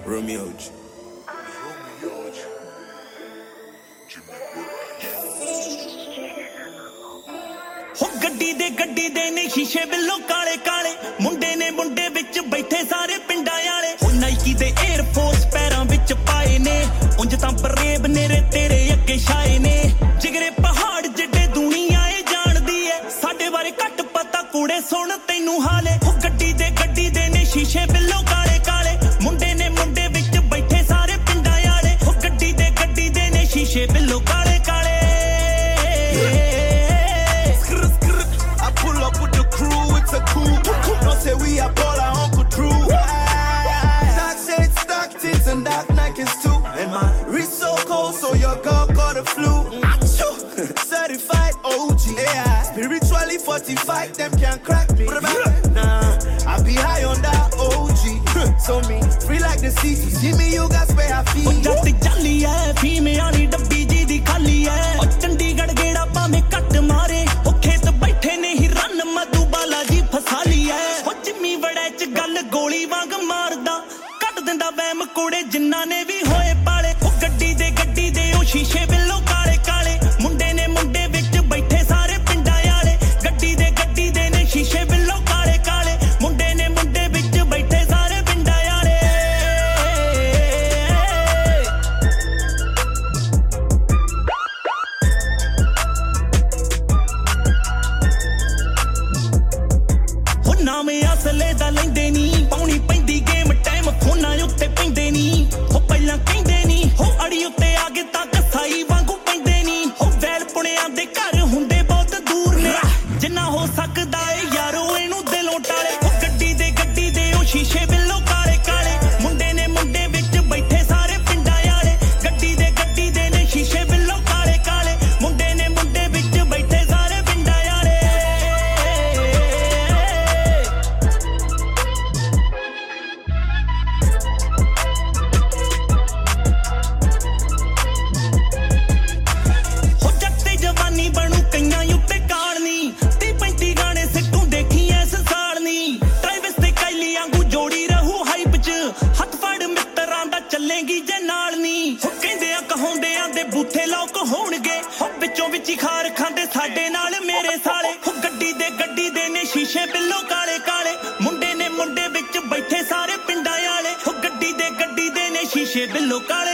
Romeo ਹੋ ਗੱਡੀ ਦੇ ਨੇ ਸ਼ੀਸ਼ੇ ਬਿੱਲੋ ਕਾਲੇ ਕਾਲੇ ਮੁੰਡੇ ਨੇ ਮੁੰਡੇ ਵਿੱਚ ਬੈਠੇ ਸਾਰੇ ਪਿੰਡਾਂ ਵਾਲੇ ਉਹ ਨਾਈਕੀ ਦੇ 에ਅਰ ਫੋਰਸ ਪੈਰਾਂ ਵਿੱਚ ਪਾਏ ਨੇ ਉਂਝ ਤਾਂ ਬਰੇਬ ਨੇਰੇ ਤੇਰੇ ਅੱਗੇ ਛਾਏ ਨੇ ਜਿਗਰੇ ਪਹਾੜ ਜਿੱਡੇ ਦੁਨੀਆ ਏ ਜਾਣਦੀ ਏ ਸਾਡੇ ਬਾਰੇ ਘੱਟ ਪਤਾ ਕੂੜੇ ਸੁਣ ਤੈਨੂੰ ਹਾਲੇ ਉਹ ਗੱਡੀ ਦੇ ਨੇ ਸ਼ੀਸ਼ੇ ਬਿੱਲੋ ਕਾਲੇ ਕਾਲੇ ਮੁੰਡੇ ਨੇ ਮੁੰਡੇ ਵਿੱਚ ਬੈਠੇ ਸਾਰੇ ਪਿੰਡਾਂ ਵਾਲੇ ਉਹ ਗੱਡੀ ਦੇ ਨੇ ਸ਼ੀਸ਼ੇ ਬਿੱਲੋ ਕਾਲੇ ਕਾਲੇ Don't say we are ball our Uncle Drew. Dark shades, dark tints, and dark Nikes too. And my wrist so cold, so your girl caught the flu. Certified OG, yeah. Spiritually fortified, them can't crack me. Nah, I be high on that OG. So me, free like the sea. See me, you got spare a fee. Jatti jalli hai, female ani dabbi ji di khali hai. Oh Chandigarh geda paame cut mare. Oh khet baithe ne hi ran madhubala ji ਫਸਾ ਲਈ ਐ ਹੋ Jimmy ਵੜੇ ਚ ਗੱਲ ਗੋਲੀ ਵਾਂਗ ਮਾਰਦਾ ਕੱਢ ਦਿੰਦਾ ਵਹਿਮ ਕੋੜੇ ਜਿੰਨਾਂ ਨੇ ਵੀ ਹੋਏ ਪਾਲੇ ਉਹ ਗੱਡੀ ਦੇ ਉਹ ਸ਼ੀਸ਼ੇ ਬਿੱਲੋ ਕਾਲੇ ਕਾਲੇ ਮੁੰਡੇ ਨੇ ਮੁੰਡੇ ਵਿੱਚ ਬੈਠੇ ਸਾਰੇ ਪਿੰਡਾਂ ਵਾਲੇ ਗੱਡੀ ਦੇ ਨੇ ਸ਼ੀਸ਼ੇ ਬਿੱਲੋ ਕਾਲੇ ਕਾਲੇ ਮੁੰਡੇ ਨੇ ਮੁੰਡੇ ਵਿੱਚ ਬੈਠੇ ਸਾਰੇ ਪਿੰਡਾਂ ਵਾਲੇ ਨਾਮ ਅਸਲੇ ਦਾ ਲੈਂਦੇ ਨੀ ਪਾਉਣੀ ਪੈਂਦੀ ਗੇਮ ਟਾਈਮ ਫੋਨਾਂ ਉੱਤੇ ਪੈਂਦੇ ਨੀ ਉਹ ਪਹਿਲਾਂ ਕਹਿੰਦੇ ਨੀ ਹੋ ਅੜੀ ਉੱਤੇ ਆ ਗਏ ਤਾਂ ਕਸਾਈ ਵਾਂਗੂ ਪੈਂਦੇ ਨੀ ਹੋ ਵੈਲ ਪੁਣਿਆਂ ਦੇ ਘਰ ਹੁੰਦੇ ਬਹੁਤ ਦੂਰ ਨੇ ਜਿੰਨਾ ਹੋ ਸਕਦਾ ਏ ਯਾਰੋ ਇਹਨੂੰ ਦਿਲੋਂ ਟਾਲੇ ਉਹ ਗੱਡੀ ਦੇ ਉਹ ਸ਼ੀਸ਼ੇ ਬਿੱਲੋ ਕਾਲੇ ਕਾਲੇ ਮੁੰਡੇ ਨੇ ਮੁੰਡੇ ਵਿੱਚ ਬੈਠੇ ਸਾਰੇ ਪਿੰਡਾਂ ਵਾਲੇ ਗੱਡੀ ਦੇ ਨੇ ਸ਼ੀਸ਼ੇ ਬਿੱਲੋ ਕਾਲੇ ਕਾਲੇ ਮੁੰਡੇ ਨੇ ਮੁੰਡੇ ਵਿੱਚ ਬੈਠੇ ਸਾਰੇ ਪਿੰਡਾਂ ਵਾਲੇ ਬਣੂ ਕਈਆਂ ਉੱਤੇ ਕਾਲਨੀ 30-35 ਗਾਣੇ ਸਿੱਟੂ ਦੇਖੀ ਐਸ ਸਾਲਨੀ ਟ੍ਰੈਵਿਸ ਤੇ ਕਾਈਲੀ ਵਾਂਗੂ ਜੋੜੀ ਰਹੂ ਹਾਈਪ ਚ ਹੱਥ ਫੜ ਮਿੱਤਰਾਂ ਦਾ ਚੱਲੇਗੀ ਜੇ ਨਾਲ ਨੀ ਹੋ ਕਹਿੰਦੇ ਆ ਕਹਾਉਂਦੇ ਆ ਦੇ ਬੂਥੇ ਲੋਕ ਹੋਣਗੇ ਹੋ ਵਿੱਚੋਂ ਵਿੱਚ ਹੀ ਖਾਰ ਖਾਂਦੇ ਸਾਡੇ ਨਾਲ ਮੇਰੇ ਸਾਲੇ ਹੋ ਗੱਡੀ ਦੇ ਨੇ ਸ਼ੀਸ਼ੇ ਬਿੱਲੋ ਕਾਲੇ ਕਾਲੇ ਮੁੰਡੇ ਨੇ ਮੁੰਡੇ ਵਿੱਚ ਬੈਠੇ ਸਾਰੇ ਪਿੰਡਾਂ ਵਾਲੇ ਹੋ ਗੱਡੀ ਦੇ ਨੇ ਸ਼ੀਸ਼ੇ ਬਿੱਲੋ ਕਾਲੇ